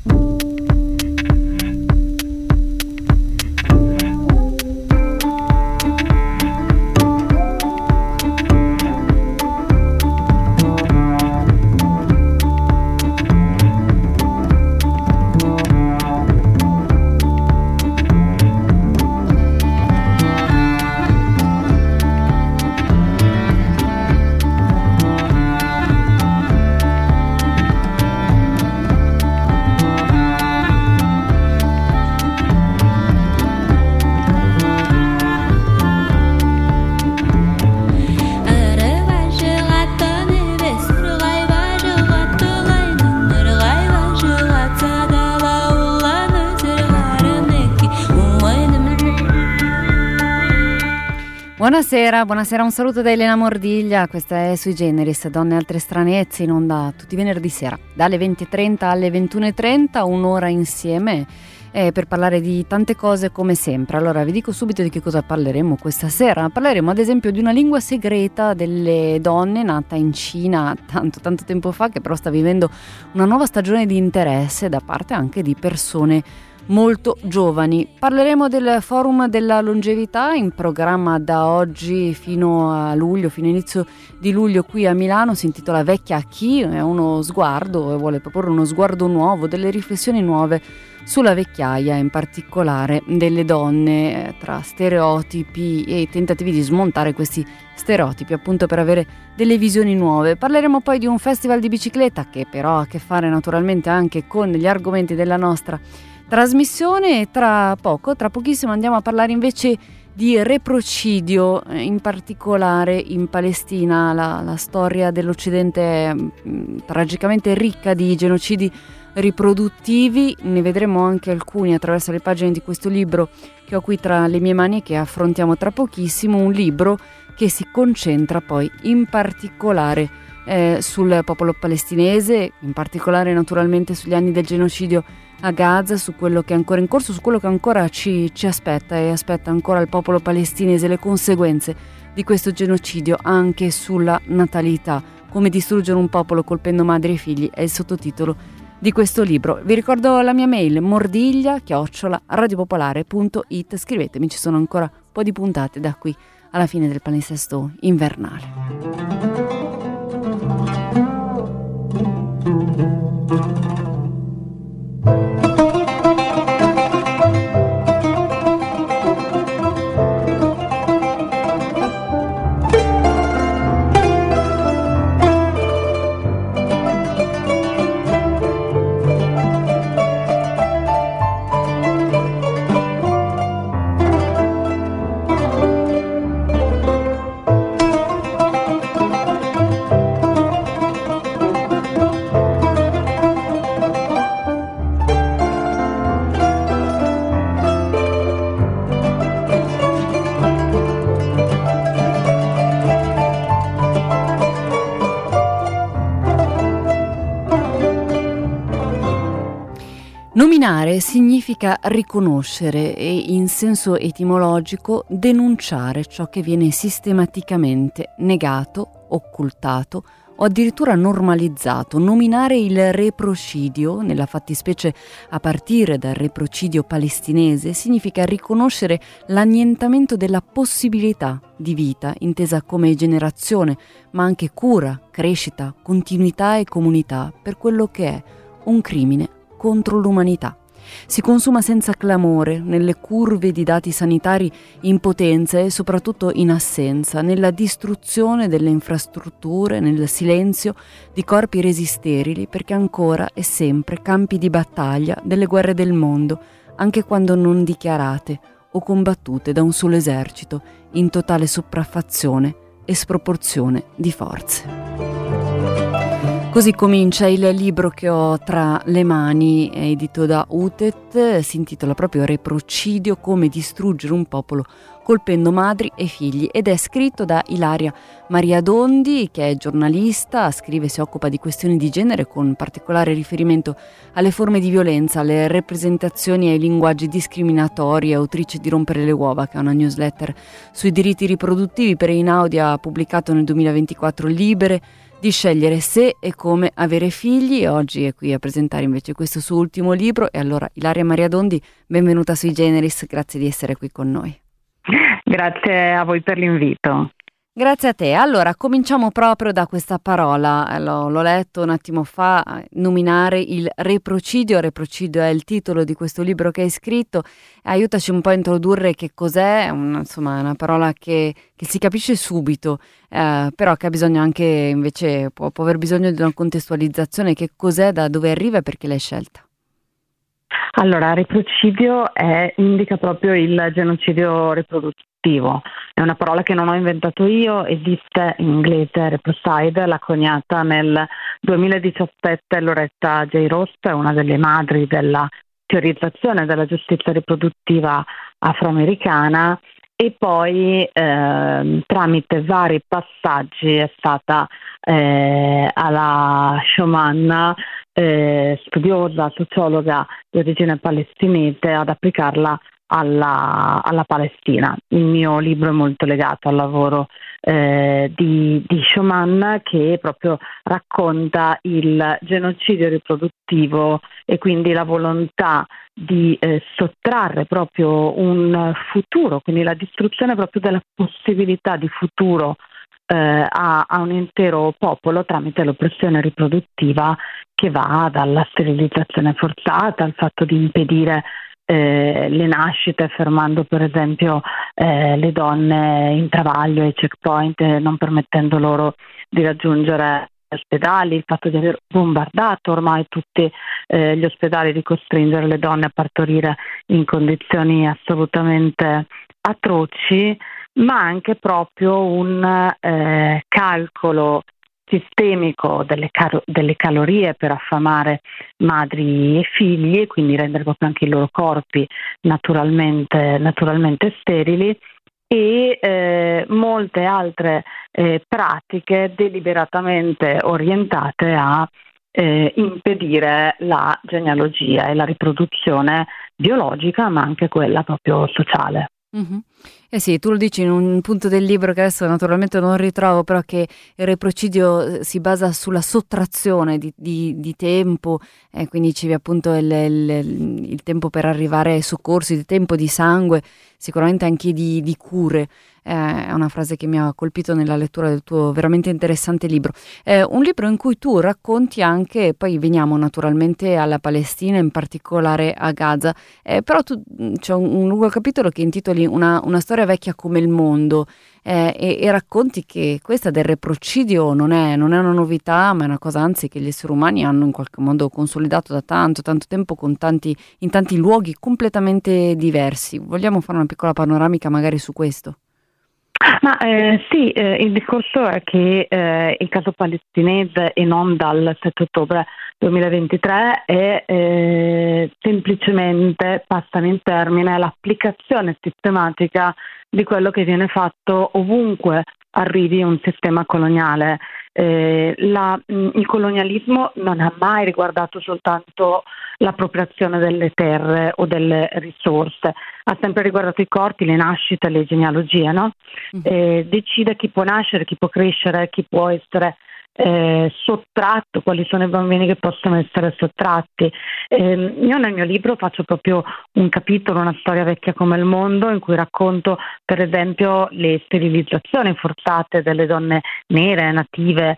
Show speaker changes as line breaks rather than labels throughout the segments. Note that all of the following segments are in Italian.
Buonasera, un saluto da Elena Mordiglia, questa è Sui Generis, Donne e altre stranezze, in onda tutti i venerdì sera, dalle 20.30 alle 21.30, un'ora insieme per parlare di tante cose come sempre. Allora vi dico subito di che cosa parleremo questa sera. Parleremo ad esempio di una lingua segreta delle donne nata in Cina tanto tempo fa, che però sta vivendo una nuova stagione di interesse da parte anche di persone molto giovani. Parleremo del Forum della Longevità in programma da oggi fino a luglio, fino all'inizio di luglio qui a Milano. Si intitola Vecchia a chi? È uno sguardo e vuole proporre uno sguardo nuovo, delle riflessioni nuove sulla vecchiaia, in particolare delle donne, tra stereotipi e tentativi di smontare questi stereotipi, appunto per avere delle visioni nuove. Parleremo poi di un festival di bicicletta che però ha a che fare naturalmente anche con gli argomenti della nostra trasmissione, e tra pochissimo andiamo a parlare invece di reprocidio, in particolare in Palestina. La storia dell'Occidente è tragicamente ricca di genocidi riproduttivi, ne vedremo anche alcuni attraverso le pagine di questo libro che ho qui tra le mie mani e che affrontiamo tra pochissimo, un libro che si concentra poi in particolare sul popolo palestinese, in particolare naturalmente sugli anni del genocidio a Gaza, su quello che è ancora in corso, su quello che ancora ci aspetta e aspetta ancora il popolo palestinese, le conseguenze di questo genocidio anche sulla natalità. Come distruggere un popolo colpendo madri e figli è il sottotitolo di questo libro. Vi ricordo la mia mail mordiglia@radiopopolare.it. Scrivetemi, ci sono ancora un po' di puntate da qui alla fine del palinsesto invernale. Nominare significa riconoscere e, in senso etimologico, denunciare ciò che viene sistematicamente negato, occultato o addirittura normalizzato. Nominare il reprocidio, nella fattispecie a partire dal reprocidio palestinese, significa riconoscere l'annientamento della possibilità di vita, intesa come generazione, ma anche cura, crescita, continuità e comunità, per quello che è un crimine contro l'umanità. Si consuma senza clamore, nelle curve di dati sanitari in potenza e soprattutto in assenza, nella distruzione delle infrastrutture, nel silenzio di corpi resi sterili, perché ancora e sempre campi di battaglia delle guerre del mondo, anche quando non dichiarate o combattute da un solo esercito, in totale sopraffazione e sproporzione di forze. Così comincia il libro che ho tra le mani, è edito da UTET, si intitola proprio Reprocidio, come distruggere un popolo colpendo madri e figli, ed è scritto da Ilaria Maria Dondi, che è giornalista, scrive e si occupa di questioni di genere con particolare riferimento alle forme di violenza, alle rappresentazioni e ai linguaggi discriminatori, è autrice di Rompere le uova, che è una newsletter sui diritti riproduttivi per Einaudi, ha pubblicato nel 2024 Libere di scegliere se e come avere figli. Oggi è qui a presentare invece questo suo ultimo libro. E allora, Ilaria Maria Dondi, benvenuta sui Generis, grazie di essere qui con noi.
Grazie a voi per l'invito.
Grazie a te. Allora, cominciamo proprio da questa parola, l'ho letto un attimo fa, nominare il reprocidio. Reprocidio è il titolo di questo libro che hai scritto. Aiutaci un po' a introdurre che cos'è, insomma, è una parola che si capisce subito, però che ha bisogno anche, invece, può aver bisogno di una contestualizzazione. Che cos'è, da dove arriva e perché l'hai scelta?
Allora, reprocidio indica proprio il genocidio riproduttivo. È una parola che non ho inventato io, esiste in inglese reprocide, l'ha coniata nel 2017 Loretta J. Ross, una delle madri della teorizzazione della giustizia riproduttiva afroamericana, e poi tramite vari passaggi è stata alla Schumann, studiosa, sociologa di origine palestinese, ad applicarla alla Palestina. Il mio libro è molto legato al lavoro di Schumann, che proprio racconta il genocidio riproduttivo e quindi la volontà di sottrarre proprio un futuro, quindi la distruzione proprio della possibilità di futuro a un intero popolo tramite l'oppressione riproduttiva, che va dalla sterilizzazione forzata al fatto di impedire le nascite, fermando per esempio le donne in travaglio ai checkpoint, non permettendo loro di raggiungere gli ospedali, il fatto di aver bombardato ormai tutti gli ospedali, di costringere le donne a partorire in condizioni assolutamente atroci, ma anche proprio un calcolo sistemico delle calorie per affamare madri e figli, e quindi rendere proprio anche i loro corpi naturalmente sterili, e molte altre pratiche deliberatamente orientate a impedire la genealogia e la riproduzione biologica, ma anche quella proprio sociale.
Mm-hmm. Eh sì, tu lo dici in un punto del libro che adesso naturalmente non ritrovo, però che il reprocidio si basa sulla sottrazione di tempo, quindi dicevi appunto il tempo per arrivare ai soccorsi, il tempo di sangue, sicuramente anche di cure. È una frase che mi ha colpito nella lettura del tuo veramente interessante libro. Un libro in cui tu racconti anche, poi veniamo naturalmente alla Palestina, in particolare a Gaza, però c'è un lungo capitolo che intitoli una storia vecchia come il mondo, e racconti che questa del reprocidio non è una novità, ma è una cosa anzi che gli esseri umani hanno in qualche modo consolidato da tanto tempo, in tanti luoghi completamente diversi. Vogliamo fare una piccola panoramica magari su questo?
Ma sì, il discorso è che il caso palestinese, e non dal 7 ottobre 2023, è semplicemente, passami il termine, l'applicazione sistematica di quello che viene fatto ovunque arrivi un sistema coloniale. Il colonialismo non ha mai riguardato soltanto l'appropriazione delle terre o delle risorse, ha sempre riguardato i corpi, le nascite, le genealogie, no? Decide chi può nascere, chi può crescere, chi può essere sottratto, quali sono i bambini che possono essere sottratti. Io nel mio libro faccio proprio un capitolo, una storia vecchia come il mondo, in cui racconto per esempio le sterilizzazioni forzate delle donne nere, native,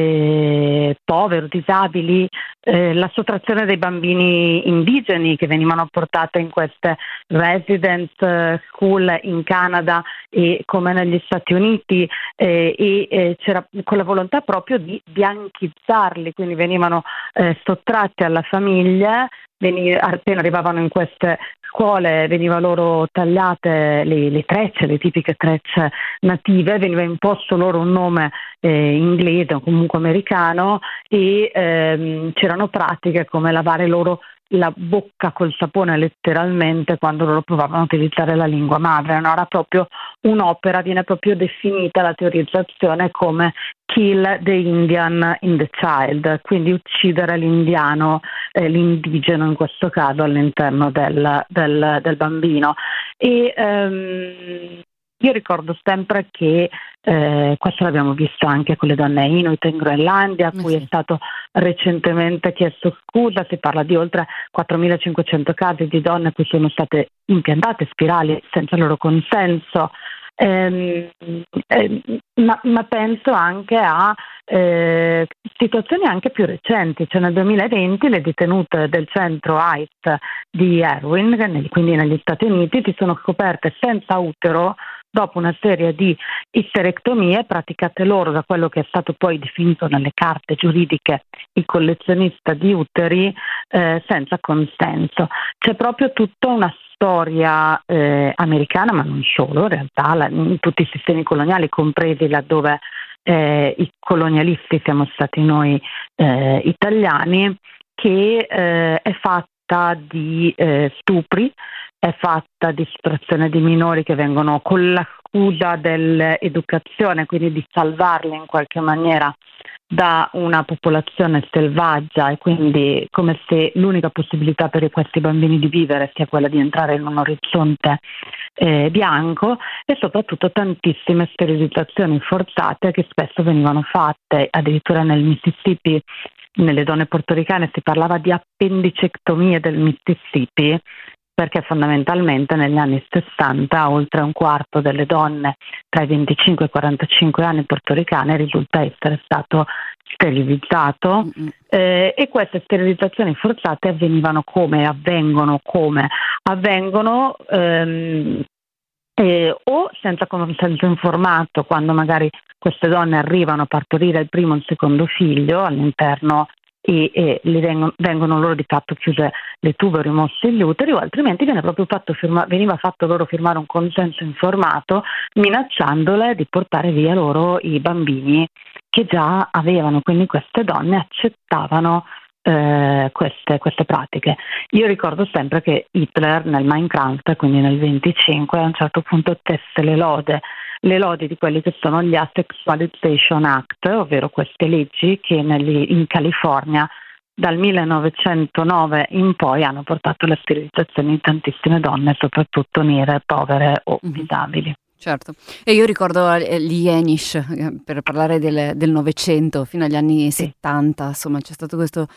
poveri, disabili, la sottrazione dei bambini indigeni che venivano portati in queste residence school in Canada e come negli Stati Uniti, c'era con la volontà proprio di bianchizzarli, quindi venivano sottratti alla famiglia. Appena arrivavano in queste scuole veniva loro tagliate le trecce, le tipiche trecce native, veniva imposto loro un nome inglese o comunque americano, e c'erano pratiche come lavare loro la bocca col sapone letteralmente quando loro provavano a utilizzare la lingua madre. No? Era proprio un'opera, viene proprio definita la teorizzazione come kill the Indian in the child, quindi uccidere l'indiano, l'indigeno in questo caso, all'interno del bambino. E Io ricordo sempre che questo l'abbiamo visto anche con le donne Inuit in Groenlandia, a cui è stato recentemente chiesto scusa. Si parla di oltre 4.500 casi di donne a cui sono state impiantate spirali senza loro consenso. Ma penso anche a situazioni anche più recenti, cioè nel 2020 le detenute del centro ICE di Erwin, quindi negli Stati Uniti, si sono scoperte senza utero dopo una serie di isterectomie praticate loro da quello che è stato poi definito nelle carte giuridiche il collezionista di uteri senza consenso. C'è proprio tutta una storia americana, ma non solo, in realtà in tutti i sistemi coloniali, compresi laddove i colonialisti siamo stati noi italiani, che è fatta di stupri, è fatta di sottrazione di minori che vengono con la scusa dell'educazione, quindi di salvarli in qualche maniera da una popolazione selvaggia, e quindi come se l'unica possibilità per questi bambini di vivere sia quella di entrare in un orizzonte bianco, e soprattutto tantissime sterilizzazioni forzate che spesso venivano fatte. Addirittura nel Mississippi, nelle donne portoricane, si parlava di appendicectomie del Mississippi, perché fondamentalmente negli anni 60 oltre un quarto delle donne tra i 25 e i 45 anni portoricane risulta essere stato sterilizzato, e queste sterilizzazioni forzate avvengono o senza consenso informato, quando magari queste donne arrivano a partorire il primo o il secondo figlio all'interno e vengono loro di fatto chiuse le tube o rimossi gli uteri, o altrimenti veniva fatto loro firmare un consenso informato minacciandole di portare via loro i bambini che già avevano. Quindi queste donne accettavano queste pratiche. Io ricordo sempre che Hitler nel Mein Kampf, quindi nel 25, a un certo punto tesse le lodi di quelli che sono gli Asexualization Act, ovvero queste leggi che in California dal 1909 in poi hanno portato alla sterilizzazione di tantissime donne, soprattutto nere, povere o disabili.
Certo, e io ricordo gli Yenish, per parlare del Novecento fino agli anni 70, insomma c'è stato questo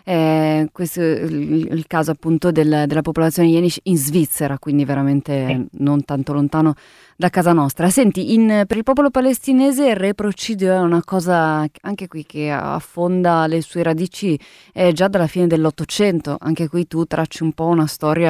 il caso appunto della popolazione Yenish in Svizzera, quindi veramente non tanto lontano da casa nostra. Senti, per il popolo palestinese il reprocidio è una cosa anche qui che affonda le sue radici già dalla fine dell'Ottocento. Anche qui tu tracci un po' una storia,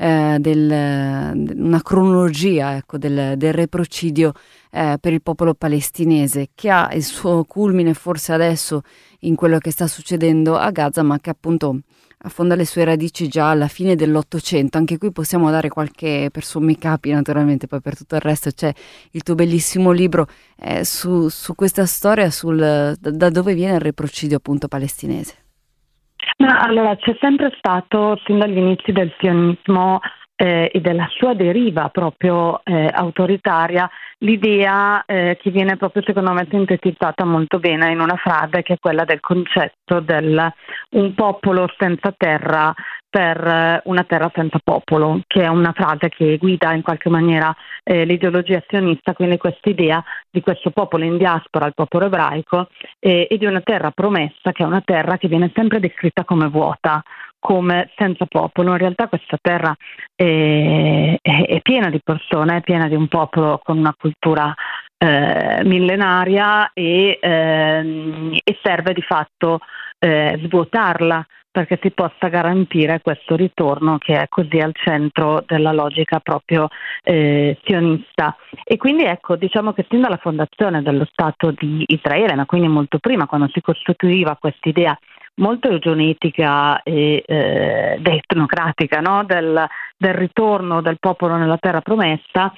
una cronologia, ecco, del reprocidio per il popolo palestinese, che ha il suo culmine forse adesso in quello che sta succedendo a Gaza, ma che appunto affonda le sue radici già alla fine dell'Ottocento. Anche qui possiamo dare qualche, per sommi capi naturalmente, poi per tutto il resto c'è il tuo bellissimo libro su questa storia, da dove viene il reprocidio appunto palestinese.
Ma allora c'è sempre stato sin dagli inizi del sionismo e della sua deriva proprio autoritaria l'idea che viene proprio secondo me sintetizzata molto bene in una frase, che è quella del concetto del un popolo senza terra per una terra senza popolo, che è una frase che guida in qualche maniera l'ideologia sionista, quindi questa idea di questo popolo in diaspora, il popolo ebraico, e di una terra promessa, che è una terra che viene sempre descritta come vuota, come senza popolo. In realtà questa terra è piena di persone, è piena di un popolo con una cultura millenaria, e serve di fatto svuotarla perché si possa garantire questo ritorno che è così al centro della logica proprio sionista. E quindi ecco, diciamo che sin dalla fondazione dello Stato di Israele, ma quindi molto prima, quando si costituiva quest'idea molto eugenetica e etnocratica, no? del ritorno del popolo nella terra promessa,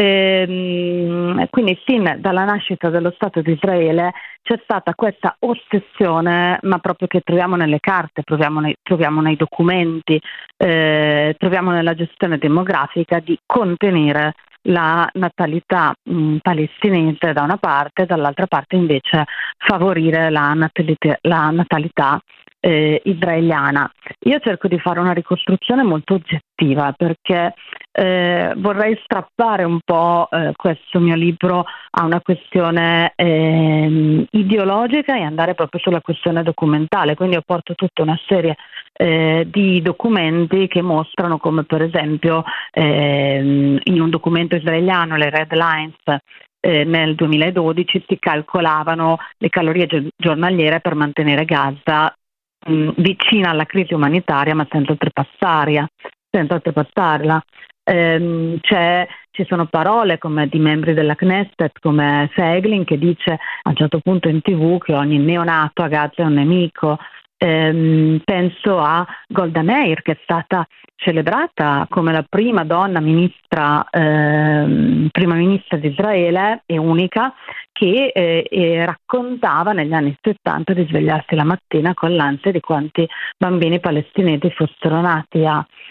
quindi sin dalla nascita dello Stato di Israele c'è stata questa ossessione, ma proprio che troviamo nelle carte, troviamo nei documenti, troviamo nella gestione demografica, di contenere la natalità palestinese da una parte, dall'altra parte invece favorire la natalità israeliana. Io cerco di fare una ricostruzione molto oggettiva, perché vorrei strappare un po' questo mio libro a una questione ideologica e andare proprio sulla questione documentale, quindi ho porto tutta una serie di documenti che mostrano come per esempio in un documento israeliano, le Red Lines, nel 2012 si calcolavano le calorie giornaliere per mantenere Gaza vicina alla crisi umanitaria ma senza oltrepassarla. Ci sono parole come di membri della Knesset come Feiglin che dice a un certo punto in TV che ogni neonato a Gaza è un nemico. Penso a Golda Meir, che è stata celebrata come la prima donna prima ministra di Israele e unica che raccontava negli anni 70 di svegliarsi la mattina con l'ansia di quanti bambini palestinesi fossero nati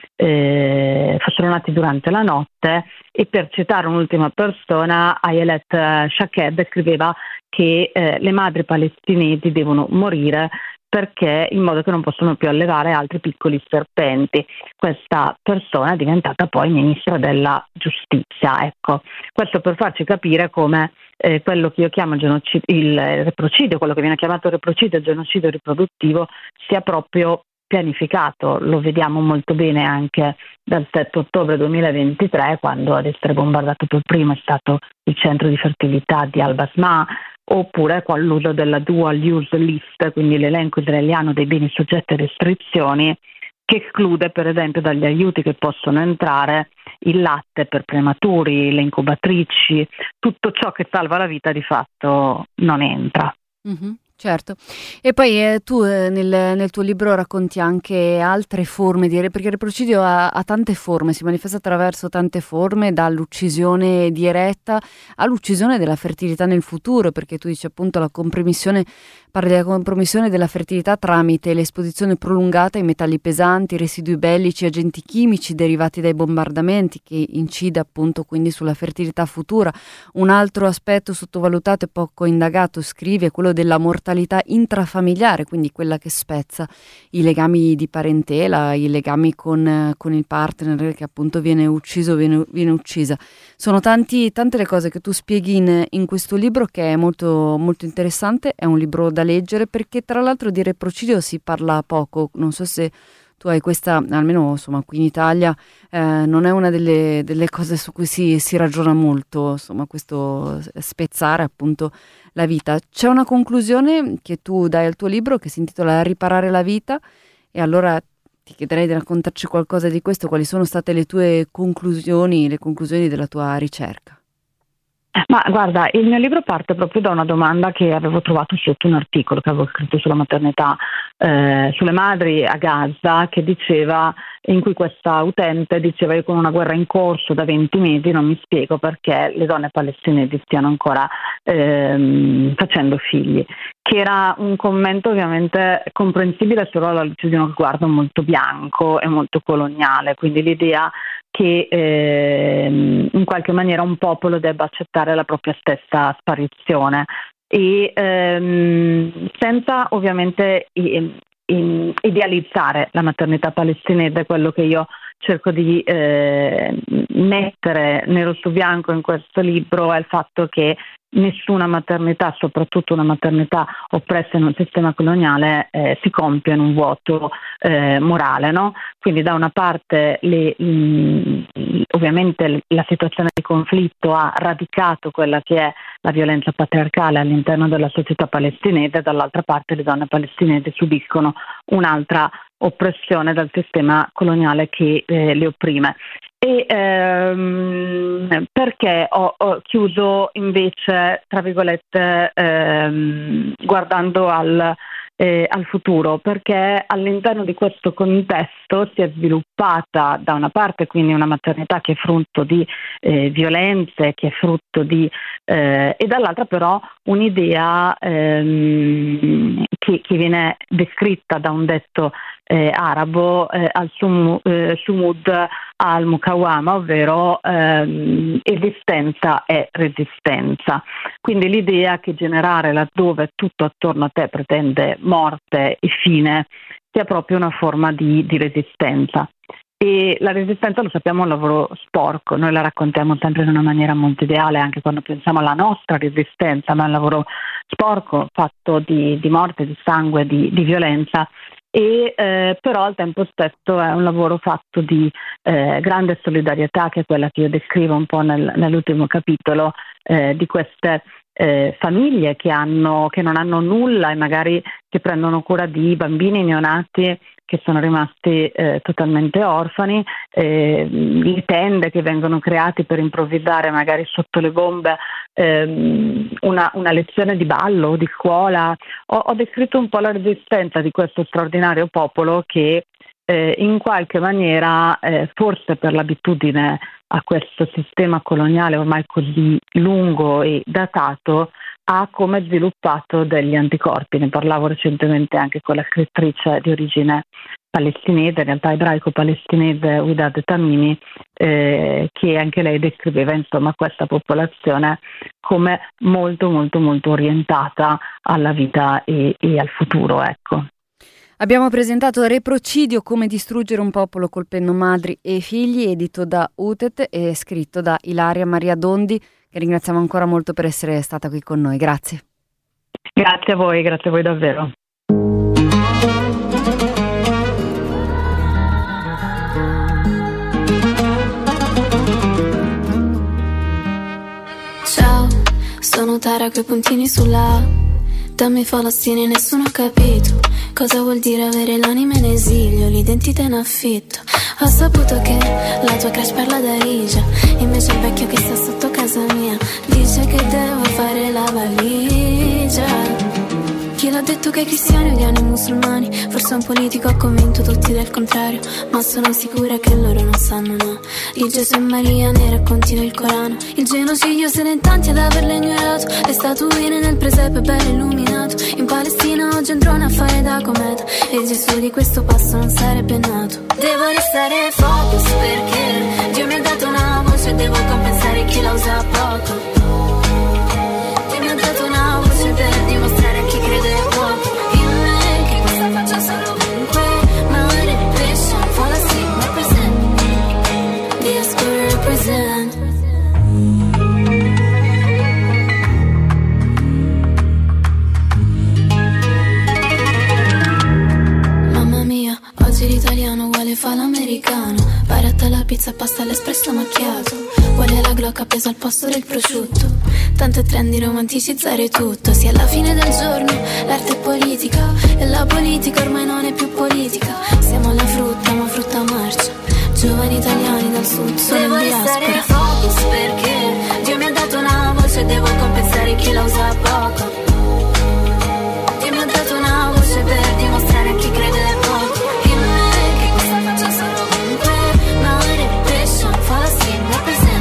durante la notte, e per citare un'ultima persona, Ayelet Shaked scriveva che le madri palestinesi devono morire perché in modo che non possono più allevare altri piccoli serpenti. Questa persona è diventata poi ministra della giustizia. Ecco, questo per farci capire come quello che io chiamo il reprocidio, quello che viene chiamato reprocidio, il genocidio riproduttivo, sia proprio pianificato. Lo vediamo molto bene anche dal 7 ottobre 2023, quando ad essere bombardato per primo è stato il centro di fertilità di Al-Basma, oppure con l'uso della dual use list, quindi l'elenco israeliano dei beni soggetti a restrizioni, che esclude per esempio dagli aiuti che possono entrare il latte per prematuri, le incubatrici, tutto ciò che salva la vita di fatto non entra.
Mm-hmm. Certo, e poi tu nel tuo libro racconti anche altre forme perché il reprocidio ha tante forme, si manifesta attraverso tante forme, dall'uccisione diretta all'uccisione della fertilità nel futuro, perché tu dici appunto parli della compromissione della fertilità tramite l'esposizione prolungata ai metalli pesanti, residui bellici, agenti chimici derivati dai bombardamenti, che incide appunto quindi sulla fertilità futura. Un altro aspetto sottovalutato e poco indagato, scrivi, è quello della mortalità intrafamiliare, quindi quella che spezza i legami di parentela, i legami con il partner che appunto viene ucciso, viene uccisa. Sono tante le cose che tu spieghi in questo libro, che è molto, molto interessante. È un libro da leggere perché tra l'altro di reprocidio si parla poco. Non so se tu hai questa, almeno insomma qui in Italia non è una delle cose su cui si ragiona molto, insomma, questo spezzare appunto la vita. C'è una conclusione che tu dai al tuo libro che si intitola Riparare la vita, e allora ti chiederei di raccontarci qualcosa di questo. Quali sono state le tue conclusioni, le conclusioni della tua ricerca?
Ma guarda, il mio libro parte proprio da una domanda che avevo trovato sotto un articolo che avevo scritto sulla maternità, sulle madri a Gaza, in cui questa utente diceva: io con una guerra in corso da 20 mesi non mi spiego perché le donne palestinesi stiano ancora facendo figli, che era un commento ovviamente comprensibile solo alla luce di uno sguardo molto bianco e molto coloniale, quindi l'idea che in qualche maniera un popolo debba accettare la propria stessa sparizione, e senza ovviamente idealizzare la maternità palestinese. Quello che io cerco di mettere nero su bianco in questo libro è il fatto che nessuna maternità, soprattutto una maternità oppressa in un sistema coloniale, si compie in un vuoto morale, no? Quindi da una parte ovviamente la situazione di conflitto ha radicato quella che è la violenza patriarcale all'interno della società palestinese, dall'altra parte le donne palestinesi subiscono un'altra oppressione dal sistema coloniale che le opprime. E perché ho chiuso invece, tra virgolette, guardando al futuro? Perché all'interno di questo contesto si è sviluppata da una parte quindi una maternità che è frutto di violenze, che è frutto di e dall'altra però un'idea che viene descritta da un detto arabo, al-sumud al-mukawama, ovvero esistenza e resistenza. Quindi l'idea che generare laddove tutto attorno a te pretende morte e fine sia proprio una forma di resistenza. E la resistenza, lo sappiamo, è un lavoro sporco, noi la raccontiamo sempre in una maniera molto ideale, anche quando pensiamo alla nostra resistenza, ma è un lavoro sporco, fatto di morte, di sangue, di violenza. E però al tempo stesso è un lavoro fatto di grande solidarietà, che è quella che io descrivo un po' nell'ultimo capitolo, di queste famiglie che non hanno nulla e magari che prendono cura di bambini neonati che sono rimasti totalmente orfani, le tende che vengono create per improvvisare magari sotto le bombe una lezione di ballo o di scuola. Ho descritto un po' la resistenza di questo straordinario popolo che in qualche maniera, forse per l'abitudine a questo sistema coloniale ormai così lungo e datato, ha come sviluppato degli anticorpi. Ne parlavo recentemente anche con la scrittrice di origine palestinese, in realtà ebraico-palestinese, Widad Tamimi, che anche lei descriveva insomma questa popolazione come molto molto molto orientata alla vita e al futuro, ecco.
Abbiamo presentato Reprocidio, come distruggere un popolo colpendo madri e figli, edito da UTET e scritto da Ilaria Maria Dondi, che ringraziamo ancora molto per essere stata qui con noi. Grazie.
Grazie a voi davvero.
Ciao, sono Tara coi puntini sulla A. Dammi falastine, nessuno ha capito cosa vuol dire avere l'anima in esilio, l'identità in affitto. Ho saputo che la tua crush parla da Rigia, invece il vecchio che sta sotto casa mia dice che devo fare la valigia. Chi l'ha detto che i cristiani odiano i musulmani? Forse un politico ha convinto tutti del contrario, ma sono sicura che loro non sanno, no. Di Gesù e Maria nei racconti del Corano. Il genocidio se ne è tanti ad averlo ignorato. Le statuine nel presepe ben illuminato. In Palestina oggi un drone a fare da cometa, e Gesù di questo passo non sarebbe nato. Devo restare focus perché Dio mi ha dato una voce e devo compensare chi la usa poco. Dio mi ha dato una voce per dimostrare a chi crede poco in me, che questa faccia solo ovunque. Mare, pesce, falling represent, diaspora represent. Mamma mia, oggi l'italiano vuole fa l'americano. Baratta la pizza, pasta all'espresso macchiato. Vuole la glocca appesa al posto del prosciutto. Tanto è trendy romanticizzare tutto. Sia alla fine del giorno, l'arte è politica e la politica ormai non è più politica. Siamo alla frutta, ma frutta marcia. Giovani italiani dal sud sono in diaspora. Devo restare focus perché Dio mi ha dato una voce e devo compensare chi la usa poco. Dio mi ha dato una voce per dimostrare a chi crede poco in me, che questa faccia solo ovunque. Mare, pesce, falling represent.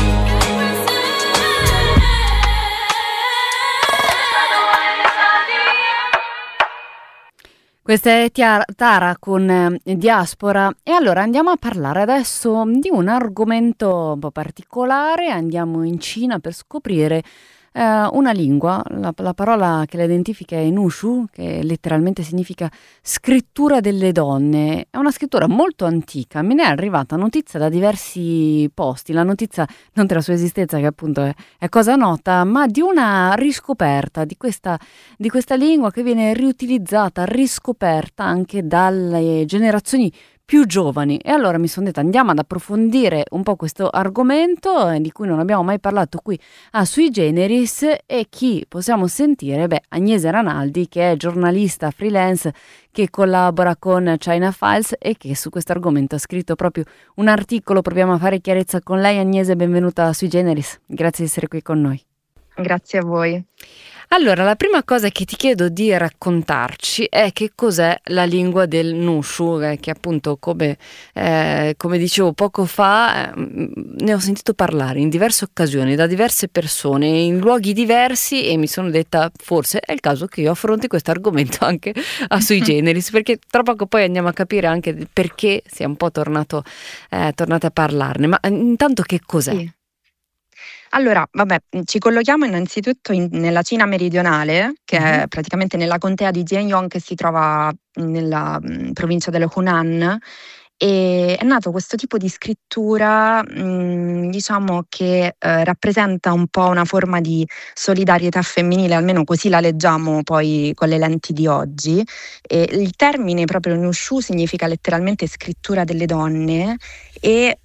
Questa è Tara con Diaspora, e allora andiamo a parlare adesso di un argomento un po' particolare. Andiamo in Cina per scoprire una lingua. La parola che la identifica è Nushu, che letteralmente significa scrittura delle donne. È una scrittura molto antica. Me ne è arrivata notizia da diversi posti, la notizia non della sua esistenza, che appunto è cosa nota, ma di una riscoperta di questa lingua che viene riutilizzata, riscoperta anche dalle generazioni più giovani. E allora mi sono detta, andiamo ad approfondire un po' questo argomento di cui non abbiamo mai parlato qui a Sui Generis. E chi possiamo sentire? Agnese Ranaldi, che è giornalista freelance che collabora con China Files e che su questo argomento ha scritto proprio un articolo. Proviamo a fare chiarezza con lei. Agnese, benvenuta a Sui Generis, grazie di essere qui con noi.
Grazie a voi.
Allora, la prima cosa che ti chiedo di raccontarci è che cos'è la lingua del Nushu, che appunto, come dicevo poco fa, ne ho sentito parlare in diverse occasioni, da diverse persone, in luoghi diversi, e mi sono detta, forse è il caso che io affronti questo argomento anche a Sui Generis, perché tra poco poi andiamo a capire anche perché sia un po' tornate a parlarne. Ma intanto che cos'è?
Sì. Allora, ci collochiamo innanzitutto nella Cina meridionale, che è praticamente nella contea di Jianyong, che si trova nella provincia dello Hunan, E è nato questo tipo di scrittura, diciamo che rappresenta un po' una forma di solidarietà femminile, almeno così la leggiamo poi con le lenti di oggi. E il termine proprio Nushu significa letteralmente scrittura delle donne e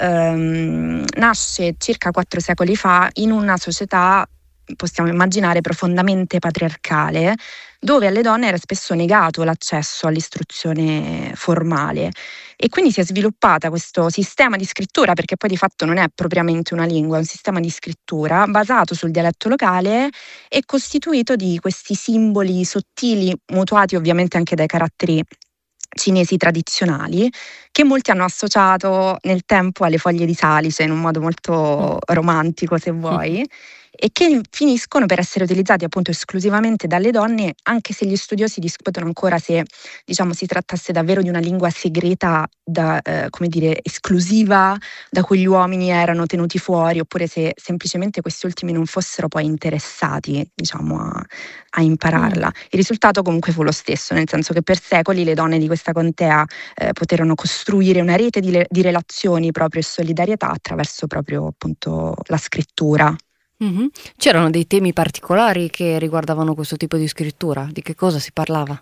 nasce circa 4 secoli fa in una società, possiamo immaginare, profondamente patriarcale, dove alle donne era spesso negato l'accesso all'istruzione formale. E quindi si è sviluppata questo sistema di scrittura, perché poi di fatto non è propriamente una lingua, è un sistema di scrittura basato sul dialetto locale e costituito di questi simboli sottili, mutuati ovviamente anche dai caratteri cinesi tradizionali, che molti hanno associato nel tempo alle foglie di salice in un modo molto romantico, se vuoi, e che finiscono per essere utilizzati appunto esclusivamente dalle donne, anche se gli studiosi discutono ancora se, diciamo, si trattasse davvero di una lingua segreta, esclusiva, da cui gli uomini erano tenuti fuori, oppure se semplicemente questi ultimi non fossero poi interessati, diciamo, a impararla. Il risultato comunque fu lo stesso, nel senso che per secoli le donne di questa contea poterono costruire una rete di relazioni proprio e solidarietà attraverso proprio appunto la scrittura.
C'erano dei temi particolari che riguardavano questo tipo di scrittura? Di che cosa si parlava?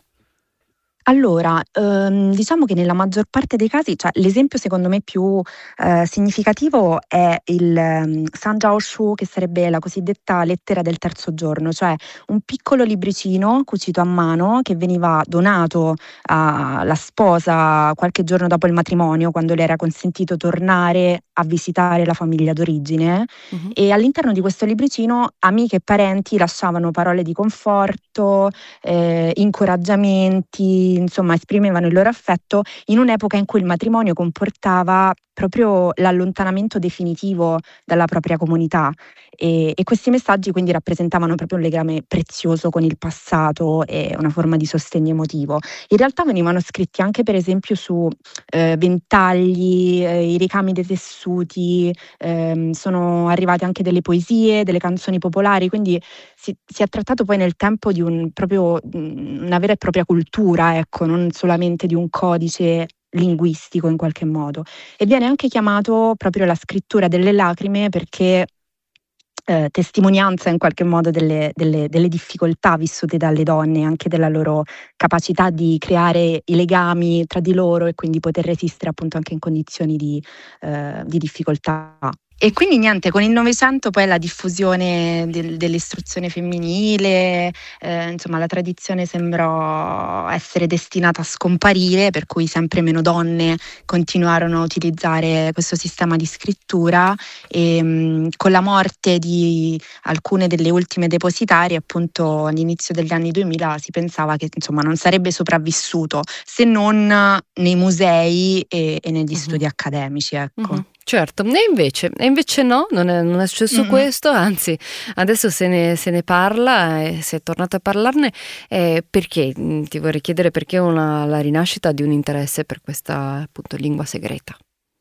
Allora, diciamo che nella maggior parte dei casi, cioè l'esempio secondo me più significativo è il Sanjiao-shu, che sarebbe la cosiddetta lettera del terzo giorno, cioè un piccolo libricino cucito a mano che veniva donato alla sposa qualche giorno dopo il matrimonio, quando le era consentito tornare a visitare la famiglia d'origine. E all'interno di questo libricino amiche e parenti lasciavano parole di conforto, incoraggiamenti, insomma esprimevano il loro affetto in un'epoca in cui il matrimonio comportava proprio l'allontanamento definitivo dalla propria comunità, e questi messaggi quindi rappresentavano proprio un legame prezioso con il passato e una forma di sostegno emotivo. In realtà venivano scritti anche per esempio su ventagli, i ricami dei tessuti, sono arrivate anche delle poesie, delle canzoni popolari, quindi si è trattato poi nel tempo di una vera e propria cultura, ecco, non solamente di un codice linguistico in qualche modo. E viene anche chiamato proprio la scrittura delle lacrime perché testimonianza in qualche modo delle difficoltà vissute dalle donne, anche della loro capacità di creare i legami tra di loro e quindi poter resistere appunto anche in condizioni di difficoltà. E quindi niente, con il Novecento poi la diffusione dell'istruzione femminile, insomma la tradizione sembrò essere destinata a scomparire, per cui sempre meno donne continuarono a utilizzare questo sistema di scrittura e con la morte di alcune delle ultime depositarie, appunto all'inizio degli anni 2000, si pensava che insomma non sarebbe sopravvissuto se non nei musei e negli studi accademici, ecco.
Certo, e invece no, non è successo questo, anzi adesso se ne parla e si è tornato a parlarne, perché ti vorrei chiedere perché la rinascita di un interesse per questa appunto lingua segreta.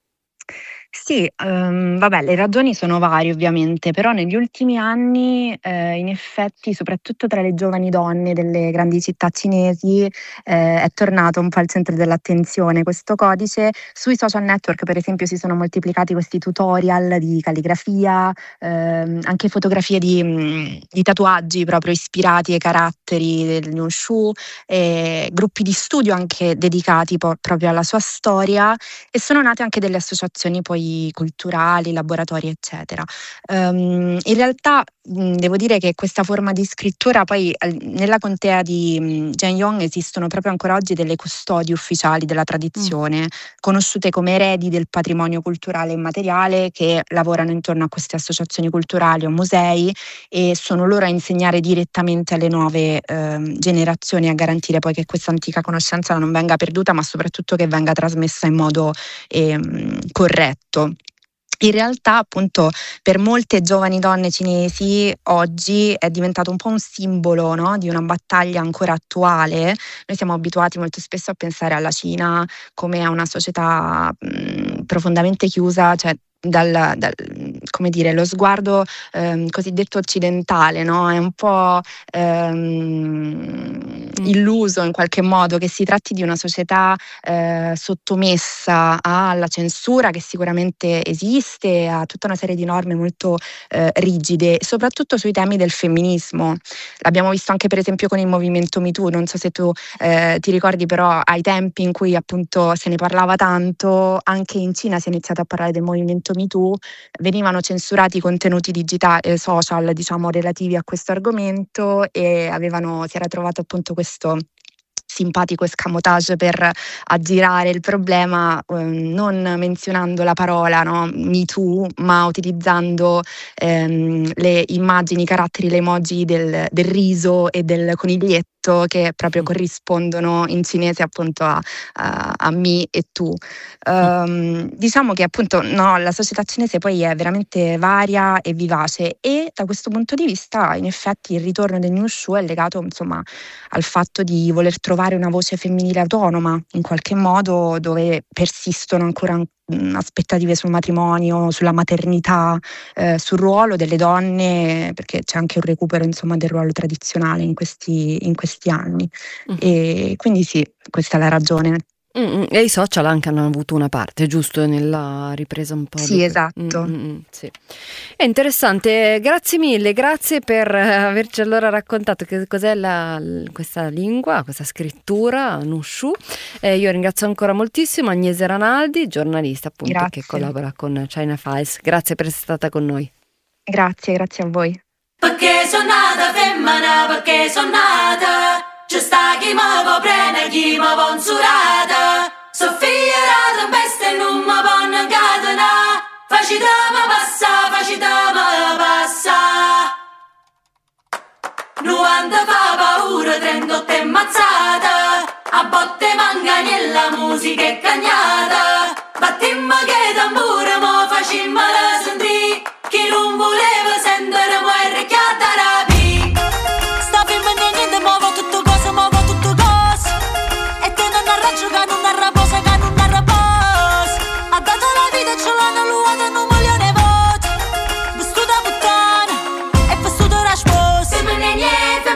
Sì, vabbè, le ragioni sono varie ovviamente, però negli ultimi anni in effetti, soprattutto tra le giovani donne delle grandi città cinesi, è tornato un po' al centro dell'attenzione questo codice. Sui social network, per esempio, si sono moltiplicati questi tutorial di calligrafia, anche fotografie di tatuaggi proprio ispirati ai caratteri del Nushu, gruppi di studio anche dedicati proprio alla sua storia, e sono nate anche delle associazioni poi culturali, laboratori eccetera. In realtà devo dire che questa forma di scrittura poi nella contea di Zhenyong esistono proprio ancora oggi delle custodi ufficiali della tradizione, conosciute come eredi del patrimonio culturale immateriale, che lavorano intorno a queste associazioni culturali o musei, e sono loro a insegnare direttamente alle nuove generazioni, a garantire poi che questa antica conoscenza non venga perduta, ma soprattutto che venga trasmessa in modo corretto. In realtà, appunto, per molte giovani donne cinesi oggi è diventato un po' un simbolo, no? Di una battaglia ancora attuale. Noi siamo abituati molto spesso a pensare alla Cina come a una società profondamente chiusa, cioè come dire, lo sguardo cosiddetto occidentale, no? È un po' illuso in qualche modo che si tratti di una società sottomessa alla censura, che sicuramente esiste, a tutta una serie di norme molto rigide, soprattutto sui temi del femminismo. L'abbiamo visto anche per esempio con il movimento Me Too, non so se tu ti ricordi, però ai tempi in cui appunto se ne parlava tanto, anche in Cina si è iniziato a parlare del movimento Me Too, venivano censurati i contenuti digitali, social, diciamo, relativi a questo argomento, e si era trovato appunto questo simpatico escamotage per aggirare il problema, non menzionando la parola, no, Me Too, ma utilizzando le immagini, i caratteri, le emoji del riso e del coniglietto, che proprio corrispondono in cinese appunto a me e tu. Diciamo che appunto la società cinese poi è veramente varia e vivace, e da questo punto di vista in effetti il ritorno del New Shu è legato insomma al fatto di voler trovare una voce femminile autonoma in qualche modo, dove persistono ancora aspettative sul matrimonio, sulla maternità, sul ruolo delle donne, perché c'è anche un recupero insomma del ruolo tradizionale in questi anni. E quindi sì, questa è la ragione.
E i social anche hanno avuto una parte, giusto, nella ripresa un po'.
Sì, esatto.
Sì. È interessante, grazie mille, grazie per averci allora raccontato che cos'è questa lingua, questa scrittura, Nushu. Io ringrazio ancora moltissimo Agnese Ranaldi, giornalista appunto,
grazie,
che collabora con China Files. Grazie per essere stata con noi.
Grazie a voi.
Perché sono nata femmina, perché sono nata, ci sta chi mi può prendere, chi mi può insurata. So figlia rata, bestia non mi può incatenare, facitemi passa. 90 fa paura, 38 è mazzata, a botte manganiella, musica è cagnata. Battimmo che tamburo, mo facimmo la sentì, chi non voleva sentire muore chiata rapi. Sta femmina niente, muovo tutto cosa, e te non arraggio che non arraposa, ha dato la vita e ce l'hanno luata in 1 milione di voti. Vestuta puttana e vestuta da sposa. Femmina niente,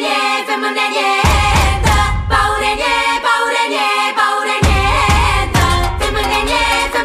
paura niente. Femmina niente,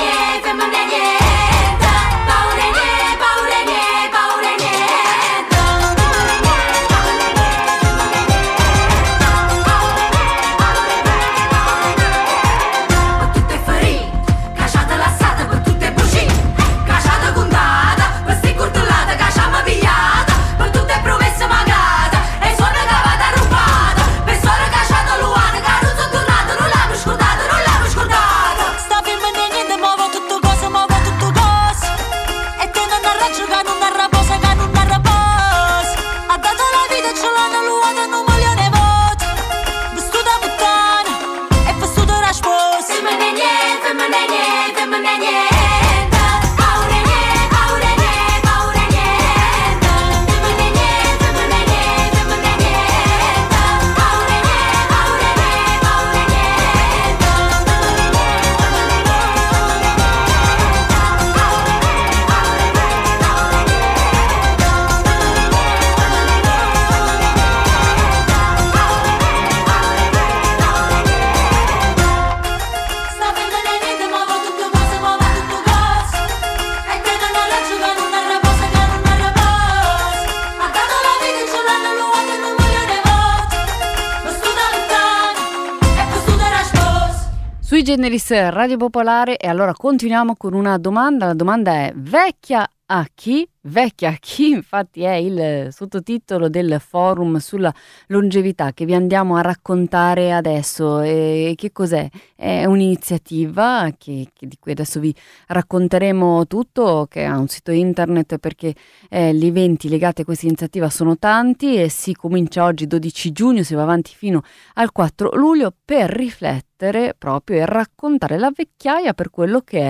Sui Generis Radio Popolare. E allora continuiamo con una domanda. La domanda è: vecchia a chi? Vecchia a chi? Infatti è il sottotitolo del forum sulla longevità che vi andiamo a raccontare adesso. E che cos'è? È un'iniziativa di cui adesso vi racconteremo tutto, che ha un sito internet, perché gli eventi legati a questa iniziativa sono tanti e si comincia oggi 12 giugno, si va avanti fino al 4 luglio per riflettere proprio e raccontare la vecchiaia per quello che è,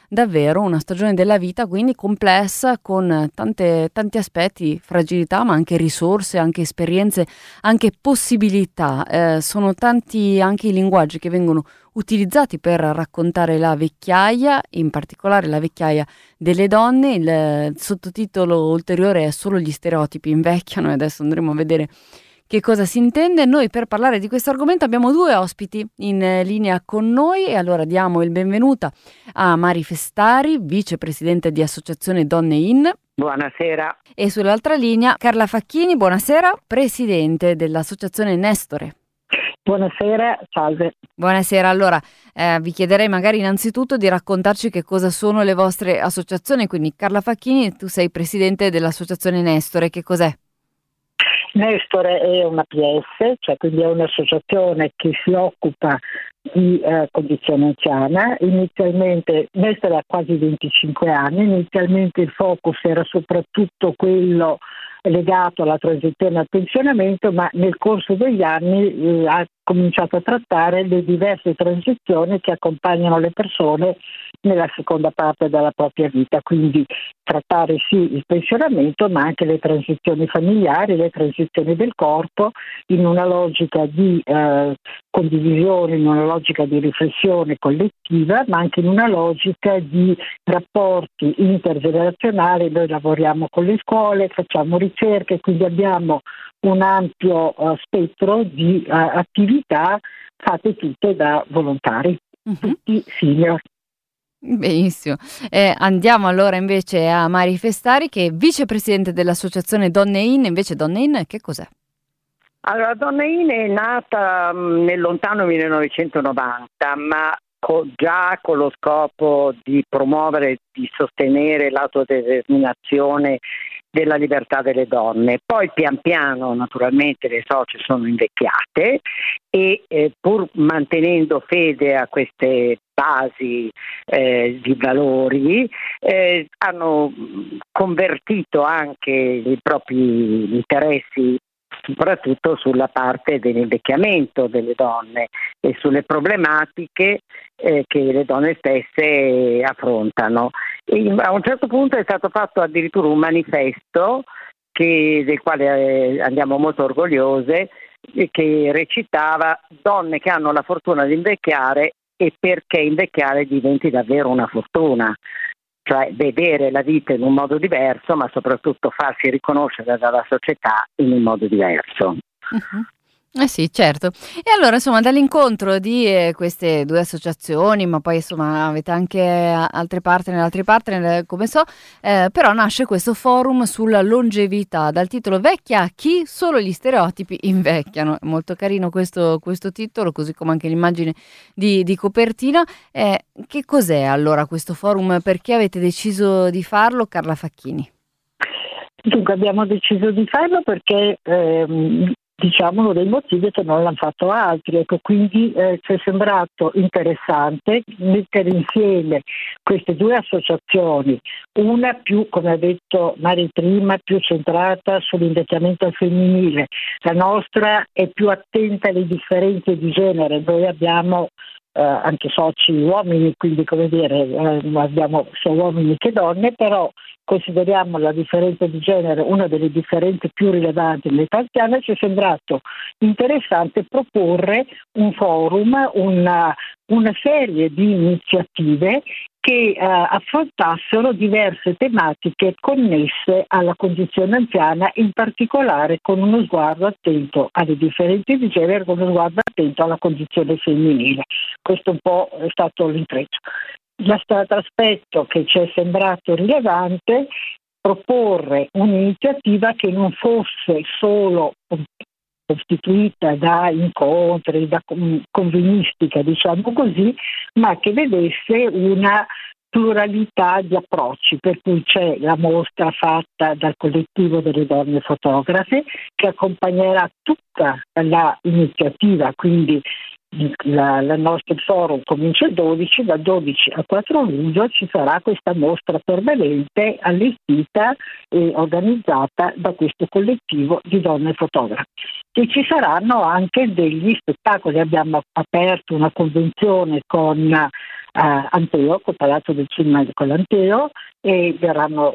davvero una stagione della vita quindi complessa, con tanti aspetti, fragilità, ma anche risorse, anche esperienze, anche possibilità. Sono tanti anche i linguaggi che vengono utilizzati per raccontare la vecchiaia, in particolare la vecchiaia delle donne. Il sottotitolo ulteriore è Solo gli stereotipi invecchiano, e adesso andremo a vedere che cosa si intende. Noi per parlare di questo argomento abbiamo due ospiti in linea con noi, e allora diamo il benvenuto a Mari Festari, vicepresidente di Associazione Donne In.
Buonasera.
E sull'altra linea Carla Facchini, buonasera, presidente dell'Associazione Nestore.
Buonasera, salve.
Buonasera, allora vi chiederei magari innanzitutto di raccontarci che cosa sono le vostre associazioni. Quindi Carla Facchini, tu sei presidente dell'Associazione Nestore, che cos'è?
Nestore è una PS, cioè quindi è un'associazione che si occupa di condizione anziana. Inizialmente Nestore ha quasi 25 anni, inizialmente il focus era soprattutto quello legato alla transizione al pensionamento, ma nel corso degli anni ha cominciato a trattare le diverse transizioni che accompagnano le persone nella seconda parte della propria vita, quindi trattare sì il pensionamento, ma anche le transizioni familiari, le transizioni del corpo, in una logica di condivisione, in una logica di riflessione collettiva, ma anche in una logica di rapporti intergenerazionali. Noi lavoriamo con le scuole, facciamo ricerche, quindi abbiamo un ampio spettro di attività fatte tutte da volontari, tutti senior.
Benissimo. Andiamo allora invece a Mari Festari, che è vicepresidente dell'Associazione Donne In. Invece Donne In che cos'è?
Allora, Donne In è nata nel lontano 1990, ma già con lo scopo di promuovere, di sostenere l'autodeterminazione della libertà delle donne. Poi pian piano naturalmente le socie sono invecchiate e pur mantenendo fede a queste basi di valori hanno convertito anche i propri interessi soprattutto sulla parte dell'invecchiamento delle donne e sulle problematiche che le donne stesse affrontano. E a un certo punto è stato fatto addirittura un manifesto del quale andiamo molto orgogliose, che recitava: donne che hanno la fortuna di invecchiare, e perché invecchiare diventi davvero una fortuna. Cioè vedere la vita in un modo diverso, ma soprattutto farsi riconoscere dalla società in un modo diverso.
Sì, certo. E allora, insomma, dall'incontro di queste due associazioni, ma poi insomma avete anche altri partner, come so, però nasce questo forum sulla longevità, dal titolo Vecchia a chi? Solo gli stereotipi invecchiano. È molto carino questo titolo, così come anche l'immagine di copertina. Che cos'è allora questo forum? Perché avete deciso di farlo, Carla Facchini?
Dunque, abbiamo deciso di farlo perché diciamo uno dei motivi è che non l'hanno fatto altri, ecco, quindi ci è sembrato interessante mettere insieme queste due associazioni, una più, come ha detto Mari prima, più centrata sull'invecchiamento al femminile, la nostra è più attenta alle differenze di genere. Noi abbiamo anche soci uomini, quindi come dire abbiamo sia uomini che donne, però consideriamo la differenza di genere una delle differenze più rilevanti nell'età anziana. Ci è sembrato interessante proporre un forum, una serie di iniziative che affrontassero diverse tematiche connesse alla condizione anziana, in particolare con uno sguardo attento alle differenze di genere, con uno sguardo attento alla condizione femminile. Questo un po' è stato l'intreccio. L'altro aspetto che ci è sembrato rilevante, proporre un'iniziativa che non fosse solo costituita da incontri, da convenistica, diciamo così, ma che vedesse una pluralità di approcci, per cui c'è la mostra fatta dal collettivo delle donne fotografe che accompagnerà tutta l'iniziativa, quindi il nostro forum comincia il 12, dal 12 al 4 luglio ci sarà questa mostra permanente allestita e organizzata da questo collettivo di donne fotografe. E ci saranno anche degli spettacoli. Abbiamo aperto una convenzione con Anteo, col Palazzo del Cinema con l'Anteo, e verranno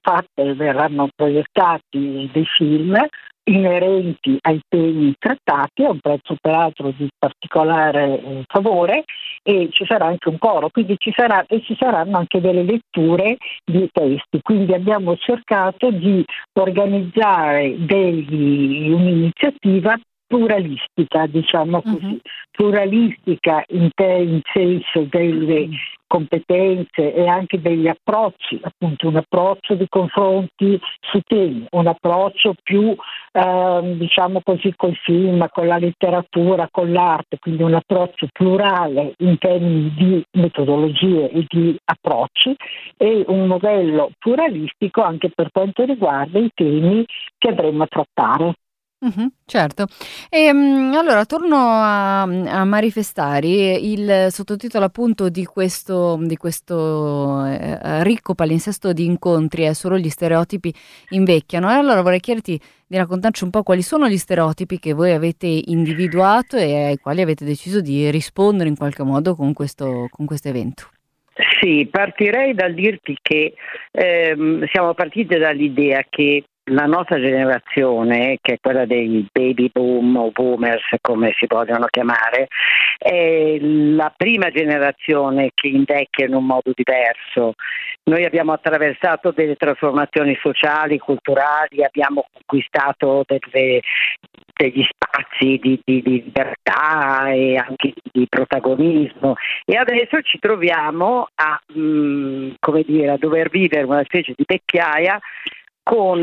proiettati dei film inerenti ai temi trattati a un prezzo peraltro di particolare favore, e ci sarà anche un coro, quindi ci saranno anche delle letture di testi. Quindi abbiamo cercato di organizzare un'iniziativa pluralistica, diciamo così, pluralistica in senso delle competenze e anche degli approcci, appunto un approccio di confronti su temi, un approccio più diciamo così col film, con la letteratura, con l'arte, quindi un approccio plurale in termini di metodologie e di approcci, e un modello pluralistico anche per quanto riguarda i temi che avremo a trattare.
Certo. E allora torno a Mari Festari. Il sottotitolo appunto di questo ricco palinsesto di incontri è Solo gli stereotipi invecchiano. E allora vorrei chiederti di raccontarci un po' quali sono gli stereotipi che voi avete individuato e ai quali avete deciso di rispondere in qualche modo con questo evento.
Sì, partirei dal dirti che siamo partiti dall'idea che la nostra generazione, che è quella dei baby boom o boomers come si vogliono chiamare, è la prima generazione che invecchia in un modo diverso. Noi abbiamo attraversato delle trasformazioni sociali, culturali, abbiamo conquistato degli spazi di libertà e anche di protagonismo, e adesso ci troviamo a dover vivere una specie di vecchiaia con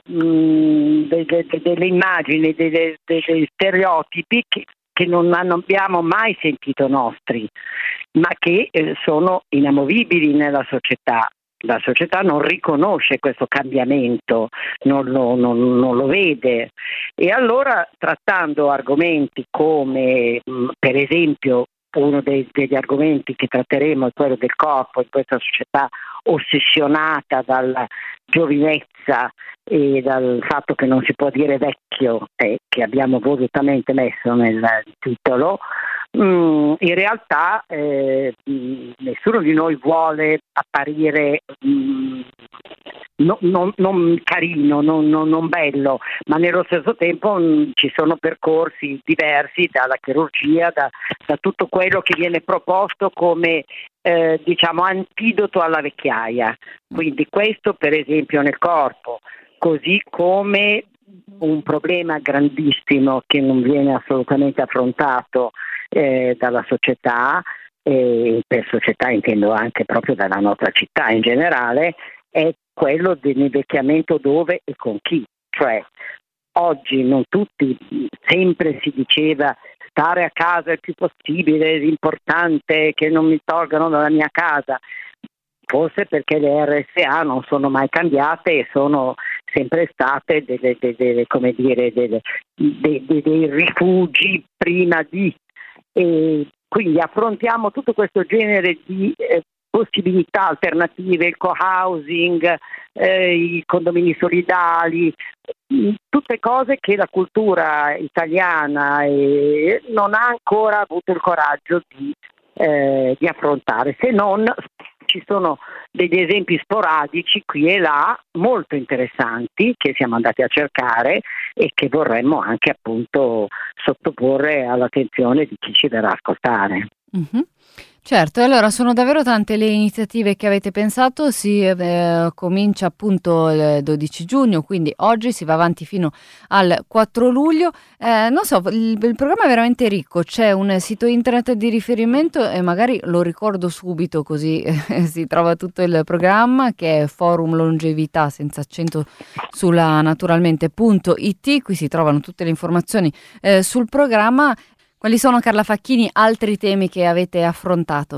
delle immagini, dei stereotipi che non abbiamo mai sentito nostri, ma che sono inamovibili nella società. La società non riconosce questo cambiamento, non lo vede, e allora trattando argomenti come per esempio uno degli argomenti che tratteremo è quello del corpo in questa società ossessionata dalla giovinezza e dal fatto che non si può dire vecchio, che abbiamo volutamente messo nel titolo. In realtà nessuno di noi vuole apparire non carino, non bello, ma nello stesso tempo ci sono percorsi diversi dalla chirurgia, da tutto quello che viene proposto come antidoto alla vecchiaia. Quindi questo per esempio nel corpo, così come un problema grandissimo che non viene assolutamente affrontato dalla società, per società intendo anche proprio dalla nostra città in generale, è quello dell'invecchiamento dove e con chi. Cioè oggi non tutti, sempre si diceva stare a casa il più possibile, l'importante è che non mi tolgano dalla mia casa, forse perché le RSA non sono mai cambiate e sono sempre state dei rifugi prima di, e quindi affrontiamo tutto questo genere di possibilità alternative, il co-housing, i condomini solidali, tutte cose che la cultura italiana non ha ancora avuto il coraggio di affrontare, se non ci sono degli esempi sporadici qui e là molto interessanti che siamo andati a cercare e che vorremmo anche appunto sottoporre all'attenzione di chi ci verrà a ascoltare.
Mm-hmm. Certo, allora sono davvero tante le iniziative che avete pensato, si comincia appunto il 12 giugno, quindi oggi si va avanti fino al 4 luglio, non so, il programma è veramente ricco, c'è un sito internet di riferimento e magari lo ricordo subito così si trova tutto il programma, che è Forum Longevità senza accento sulla naturalmente.it, qui si trovano tutte le informazioni sul programma. Quali sono, Carla Facchini, altri temi che avete affrontato?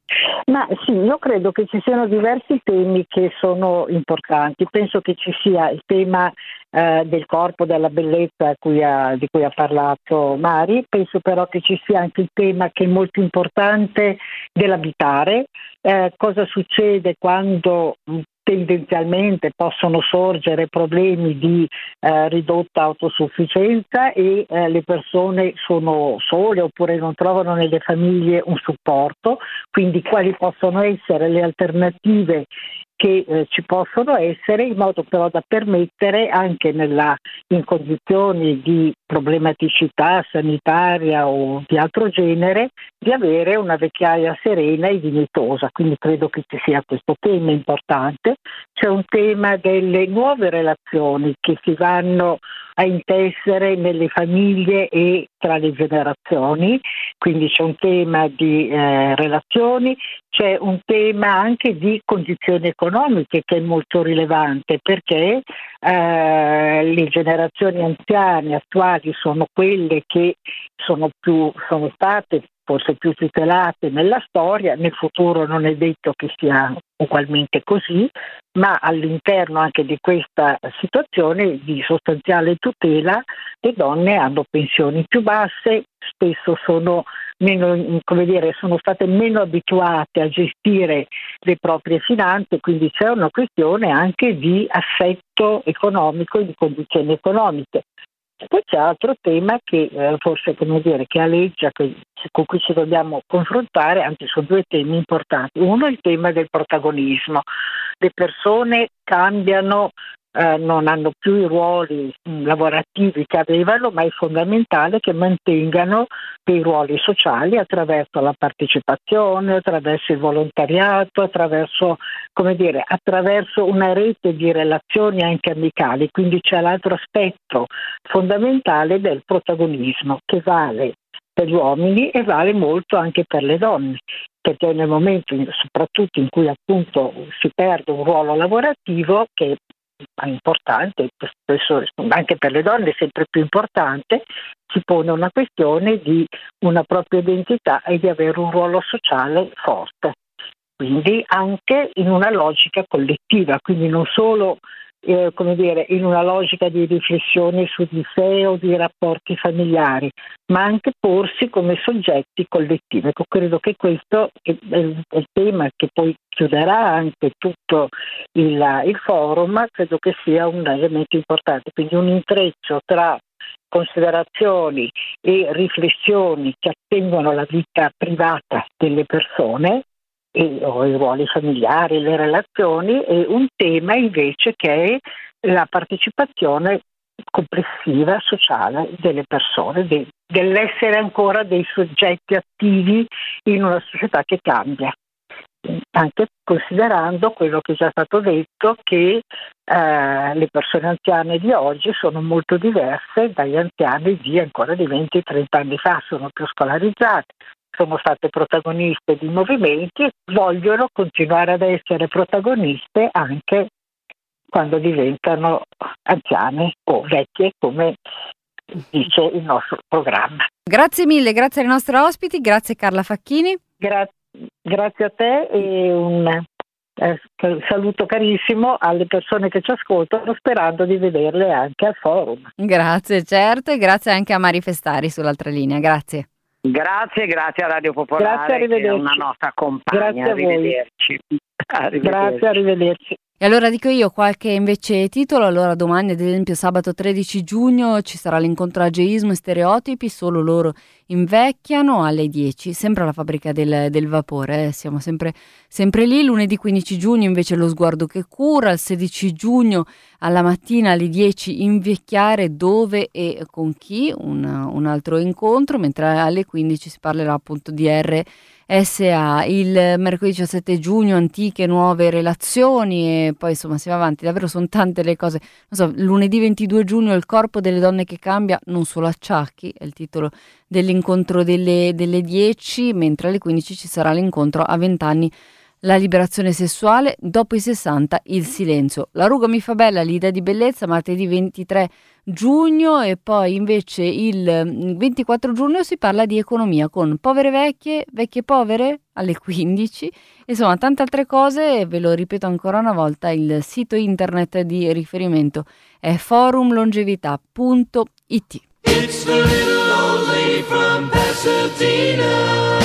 Ma sì, io credo che ci siano diversi temi che sono importanti. Penso che ci sia il tema del corpo, della bellezza di cui ha parlato Mari. Penso però che ci sia anche il tema, che è molto importante, dell'abitare. Cosa succede quando tendenzialmente possono sorgere problemi di ridotta autosufficienza e le persone sono sole oppure non trovano nelle famiglie un supporto, quindi quali possono essere le alternative che ci possono essere, in modo però da permettere anche in condizioni di problematicità sanitaria o di altro genere di avere una vecchiaia serena e dignitosa. Quindi credo che ci sia questo tema importante. C'è un tema delle nuove relazioni che si vanno a intessere nelle famiglie e tra le generazioni, quindi c'è un tema di relazioni, c'è un tema anche di condizioni economiche che è molto rilevante, perché le generazioni anziane attuali sono quelle che sono state forse più tutelate nella storia. Nel futuro non è detto che sia ugualmente così, ma all'interno anche di questa situazione di sostanziale tutela le donne hanno pensioni più basse, spesso sono state meno abituate a gestire le proprie finanze, quindi c'è una questione anche di assetto economico e di condizioni economiche. Poi c'è altro tema che forse che aleggia, con cui ci dobbiamo confrontare, anzi sono due temi importanti. Uno è il tema del protagonismo. Le persone cambiano, non hanno più i ruoli lavorativi che avevano, ma è fondamentale che mantengano dei ruoli sociali attraverso la partecipazione, attraverso il volontariato, attraverso una rete di relazioni anche amicali. Quindi c'è l'altro aspetto fondamentale del protagonismo, che vale per gli uomini e vale molto anche per le donne, perché nel momento soprattutto in cui appunto si perde un ruolo lavorativo, che è importante, spesso anche per le donne è sempre più importante, si pone una questione di una propria identità e di avere un ruolo sociale forte, quindi anche in una logica collettiva, quindi non solo in una logica di riflessione su di sé o di rapporti familiari, ma anche porsi come soggetti collettivi. Ecco, credo che questo è il tema che poi chiuderà anche tutto il forum, credo che sia un elemento importante, quindi un intreccio tra considerazioni e riflessioni che attengono alla vita privata delle persone o i ruoli familiari, le relazioni, e un tema invece che è la partecipazione complessiva sociale delle persone, dell'essere ancora dei soggetti attivi in una società che cambia, anche considerando quello che è già stato detto, che le persone anziane di oggi sono molto diverse dagli anziani di 20-30 anni fa, sono più scolarizzate, sono state protagoniste di movimenti e vogliono continuare ad essere protagoniste anche quando diventano anziane o vecchie, come dice il nostro programma.
Grazie mille, grazie ai nostri ospiti, grazie Carla Facchini.
Grazie a te e un saluto carissimo alle persone che ci ascoltano, sperando di vederle anche al forum.
Grazie, certo, e grazie anche a Mari Festari sull'altra linea, grazie.
Grazie a Radio Popolare, che è una nostra compagna.
Grazie a voi.
Arrivederci.
Grazie, arrivederci.
E allora dico io qualche invece titolo. Allora domani, ad esempio sabato 13 giugno, ci sarà l'incontro Ageismo e Stereotipi, solo loro invecchiano, alle 10, sempre alla fabbrica del vapore, siamo sempre lì. Lunedì 15 giugno invece Lo Sguardo che Cura, il 16 giugno alla mattina alle 10 Invecchiare, dove e con chi, un altro incontro, mentre alle 15 si parlerà appunto di RSA. Il mercoledì 17 giugno Antiche Nuove Relazioni, e poi insomma si va avanti, davvero sono tante le cose. Non so, lunedì 22 giugno Il corpo delle donne che cambia, non solo acciacchi, è il titolo dell'incontro delle 10, mentre alle 15 ci sarà l'incontro A 20 anni la liberazione sessuale, dopo i 60 il silenzio. La ruga mi fa bella, l'idea di bellezza, martedì 23 giugno, e poi invece il 24 giugno si parla di economia con povere vecchie, vecchie povere alle 15, insomma tante altre cose. Ve lo ripeto ancora una volta, il sito internet di riferimento è forumlongevità.it.
It's the little old lady from Pasadena.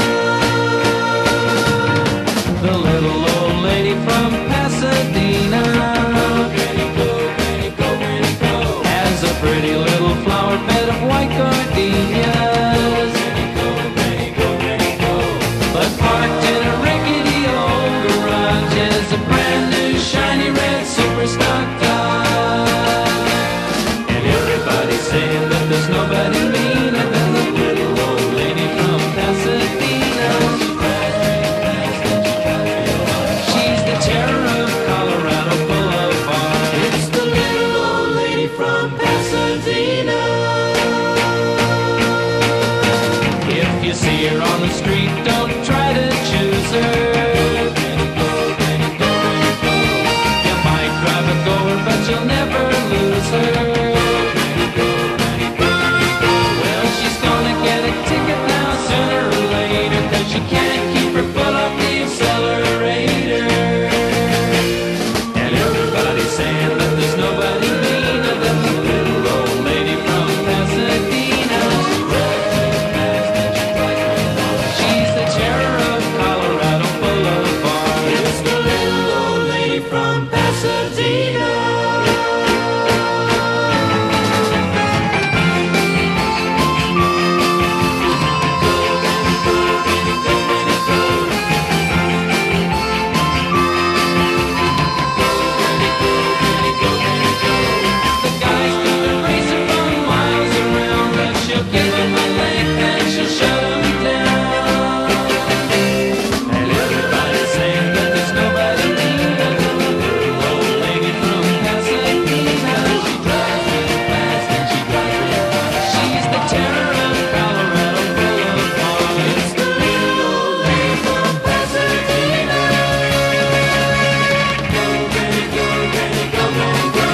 The little old lady from Pasadena has a pretty little flower bed of white gardenias, but parked in a rickety old garage is a brand new shiny red super stock car. And everybody's saying that there's nobody meaner than the little old lady from Pasadena. She's the terror of Colorado Boulevard. It's the little old lady from Pasadena. If you see her on the street, don't try to choose her. You might drive a goer, but you'll never lose her. Well, she's gonna get a ticket now sooner or later, 'cause she can't keep her foot off the accelerator. And everybody's saying that there's nobody meaner than the little old lady from Pasadena. She's the terror of Colorado Boulevard. It's the little old lady from Pasadena. The guy's gonna race her from miles around, but she'll give him a length and she'll shut him down. And everybody's saying that there's nobody meaner than the little old lady from Pasadena. She drives real fast and she drives real hard. She's the terror of Colorado Boulevard. It's the little old lady from Pasadena. Go, Granny, go, Granny, go, Granny, go.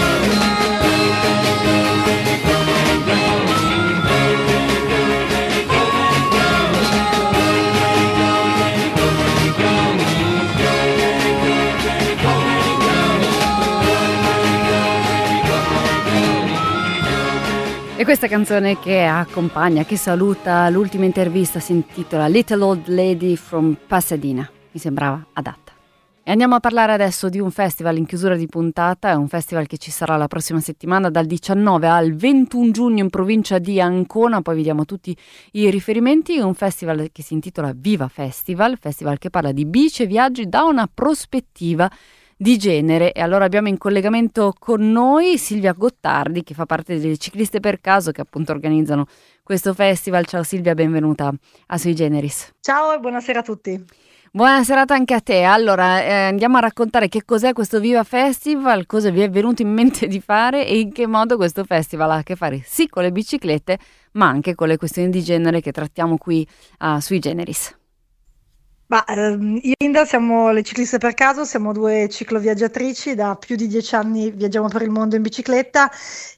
E questa canzone che accompagna, che saluta l'ultima intervista, si intitola Little Old Lady from Pasadena. Mi sembrava adatta. E andiamo a parlare adesso di un festival in chiusura di puntata. È un festival che ci sarà la prossima settimana dal 19 al 21 giugno in provincia di Ancona. Poi vediamo tutti i riferimenti. È un festival che si intitola Viva Festival, festival che parla di bici e viaggi da una prospettiva di genere. E allora abbiamo in collegamento con noi Silvia Gottardi, che fa parte delle Cicliste per Caso, che appunto organizzano questo festival. Ciao Silvia, benvenuta a Sui Generis.
Ciao e buonasera a tutti.
Buona serata anche a te. Allora, andiamo a raccontare che cos'è questo Viva Festival, cosa vi è venuto in mente di fare e in che modo questo festival ha a che fare sì con le biciclette, ma anche con le questioni di genere che trattiamo qui a Sui Generis.
Io e Linda siamo le Cicliste per Caso, siamo due cicloviaggiatrici, da più di 10 anni viaggiamo per il mondo in bicicletta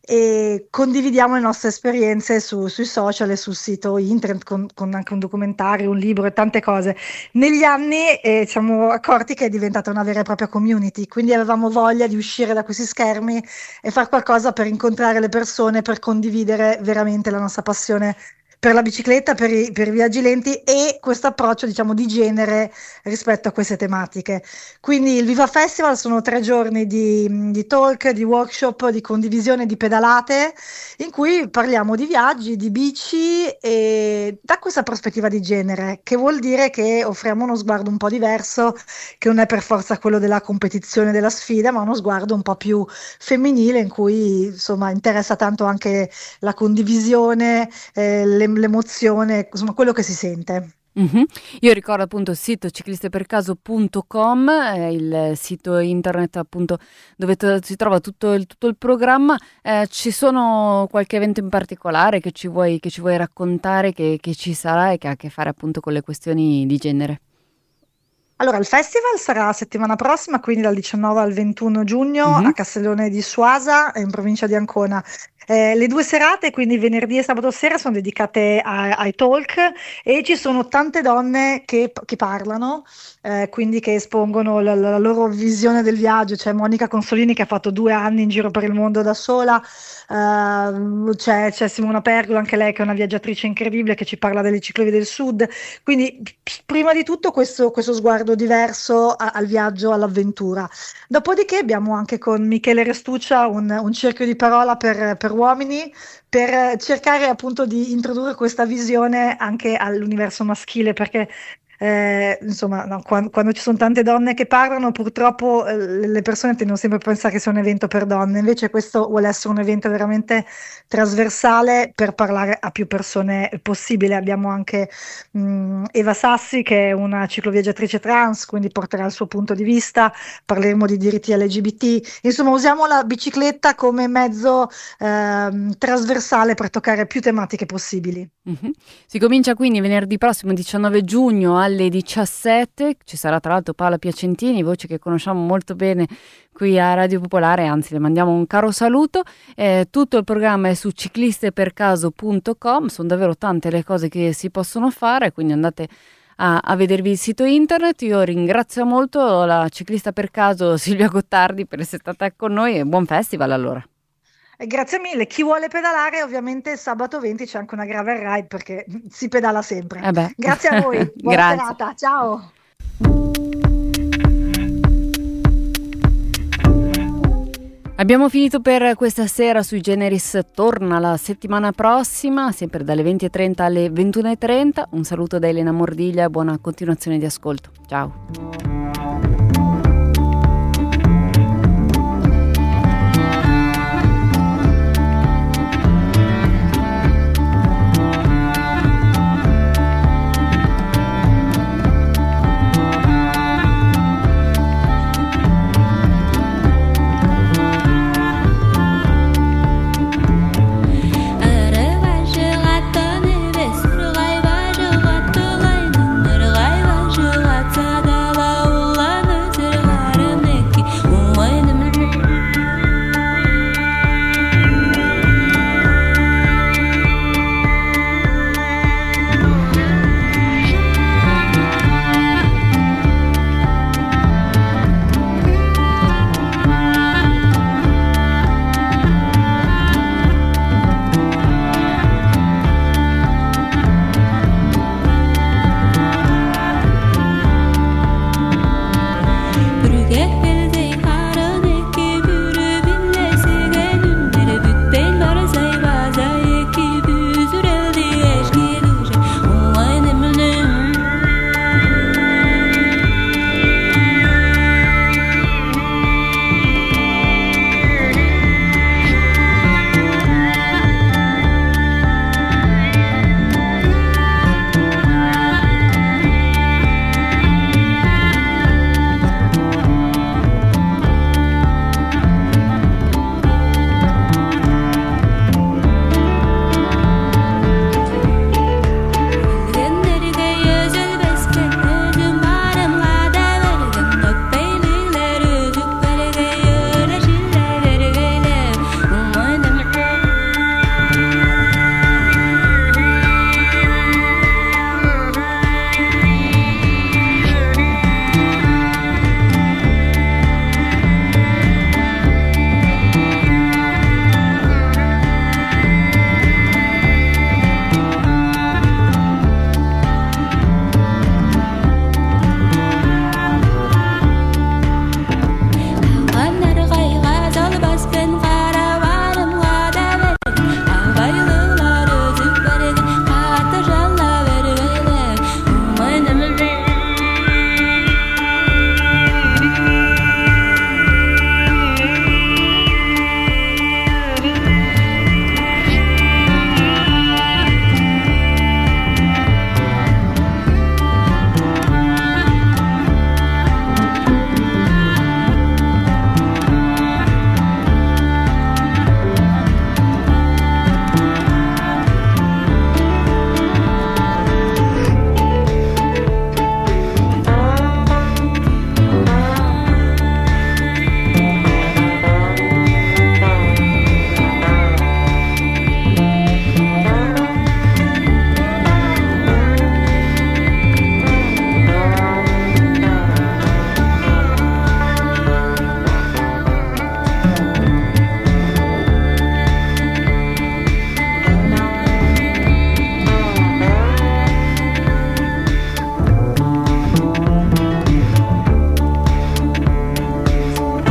e condividiamo le nostre esperienze sui social e sul sito internet con anche un documentario, un libro e tante cose. Negli anni ci siamo accorti che è diventata una vera e propria community, quindi avevamo voglia di uscire da questi schermi e fare qualcosa per incontrare le persone, per condividere veramente la nostra passione per la bicicletta, per i viaggi lenti e questo approccio, diciamo, di genere rispetto a queste tematiche. Quindi il Viva Festival sono 3 giorni di talk, di workshop, di condivisione, di pedalate, in cui parliamo di viaggi, di bici e da questa prospettiva di genere, che vuol dire che offriamo uno sguardo un po' diverso, che non è per forza quello della competizione, della sfida, ma uno sguardo un po' più femminile, in cui insomma interessa tanto anche la condivisione, l'emozione, insomma quello che si sente.
Mm-hmm. Io ricordo appunto il sito ciclistepercaso.com, il sito internet appunto dove si trova tutto il programma. Ci sono qualche evento in particolare che ci vuoi raccontare, che ci sarà e che ha a che fare appunto con le questioni di genere?
Allora, il festival sarà la settimana prossima, quindi dal 19 al 21 giugno a Castellone di Suasa, in provincia di Ancona. Le 2 serate, quindi venerdì e sabato sera, sono dedicate ai talk e ci sono tante donne che parlano, quindi che espongono la loro visione del viaggio. C'è Monica Consolini che ha fatto 2 anni in giro per il mondo da sola, c'è Simona Pergola, anche lei che è una viaggiatrice incredibile che ci parla delle ciclovie del sud. Quindi prima di tutto questo sguardo diverso al viaggio, all'avventura. Dopodiché abbiamo anche con Michele Restuccia un cerchio di parola per uomini, per cercare appunto di introdurre questa visione anche all'universo maschile, perché insomma, no, quando ci sono tante donne che parlano, purtroppo le persone tendono sempre a pensare che sia un evento per donne, invece questo vuole essere un evento veramente trasversale per parlare a più persone possibile. Abbiamo anche Eva Sassi, che è una cicloviaggiatrice trans, quindi porterà il suo punto di vista, parleremo di diritti LGBT, insomma usiamo la bicicletta come mezzo trasversale per toccare più tematiche possibili.
Si comincia quindi venerdì prossimo 19 giugno alle 17, ci sarà tra l'altro Paola Piacentini, voce che conosciamo molto bene qui a Radio Popolare, anzi le mandiamo un caro saluto. Tutto il programma è su ciclistepercaso.com, sono davvero tante le cose che si possono fare, quindi andate a vedervi il sito internet. Io ringrazio molto la ciclista per caso Silvia Gottardi per essere stata con noi e buon festival allora.
Grazie mille. Chi vuole pedalare, ovviamente sabato 20 c'è anche una gravel ride perché si pedala sempre. Grazie a voi, buona serata, ciao.
Abbiamo finito per questa sera. Sui Generis torna la settimana prossima, sempre dalle 20:30 alle 21:30. Un saluto da Elena Mordiglia e buona continuazione di ascolto. Ciao.